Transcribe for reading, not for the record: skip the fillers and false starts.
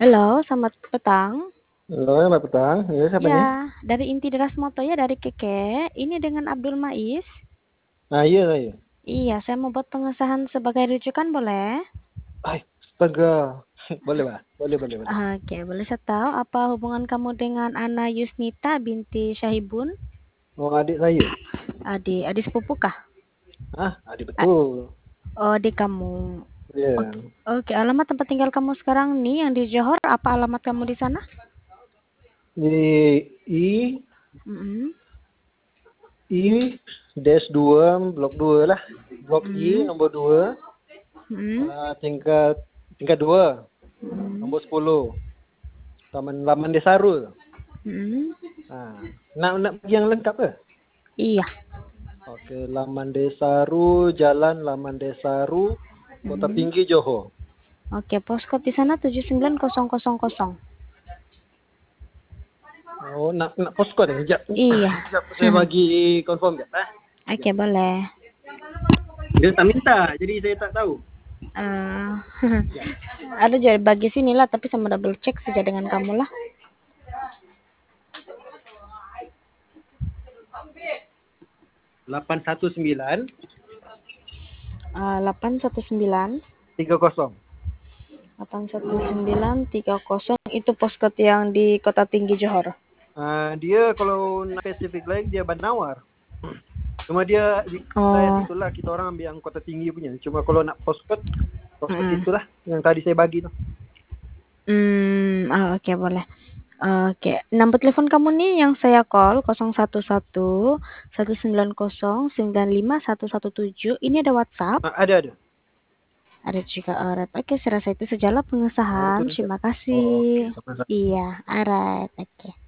Halo, selamat petang. Halo, Mbak Petang. Ya, siapa nih? Ya, dari Inti Deras Moto ya, dari Keke. Ini dengan Abdul Mais. Nah, iya, saya. Iya, saya mau buat pengesahan sebagai rujukan, boleh? Ay, astaga. Boleh, Mbak. Boleh, boleh, boleh. Oke, boleh saya tahu apa hubungan kamu dengan Ana Yusnita binti Syahibun? Mau adik saya? Adik sepupu kah? Adik A- betul. Oh, adik kamu. Iya. Oke, oke, alamat tempat tinggal kamu sekarang nih yang di Johor, apa alamat kamu di sana? Di I, Mm-mm. I, dash 2 blok 2 lah. Blok I, Mm-mm. nomor 2, Mm-mm. tingkat 2, Mm-mm. nomor 10. Taman Laman Desaru. Mm-mm. Nah, nak pergi yang lengkap ke? Iya. Oke, Laman Desaru, Jalan Laman Desaru, Kota Mm-mm. Tinggi, Johor. Oke, postcode di sana 79000. Oh, nak postcode ya? Sekejap. Iya. Sekejap, saya bagi confirm ya. Oke, boleh. Dia tak minta, jadi saya tak tahu. Eh, Ya. ada jadi bagi sini lah, tapi sama double check saja dengan kamu lah. 819 819 30. 81930 itu postcode yang di Kota Tinggi Johor. Dia kalau nak spesifik lagi dia Banawar. Cuma dia di wilayah Oh, situlah kita orang ambil yang Kota Tinggi punya. Cuma kalau nak postcode mm. itulah yang tadi saya bagi tuh. Oke, boleh. Oke, nomor telepon kamu nih yang saya call 011 190 95117. Ini ada WhatsApp. Ada. Ada juga alright. Oke, saya rasa itu sajalah Oh, itu pengesahan. saja. Terima Oh, oke. kasih. Sama-sama. Iya, alright. Oke.